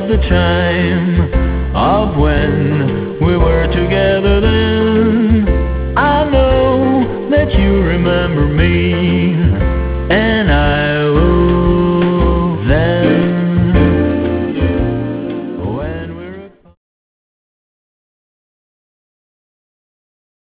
of the time of when we were together then. I know that you remember